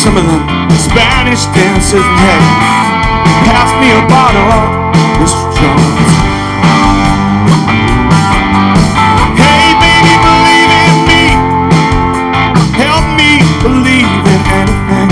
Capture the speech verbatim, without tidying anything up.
some of them Spanish dances. And hey, pass me a bottle, Mister Jones.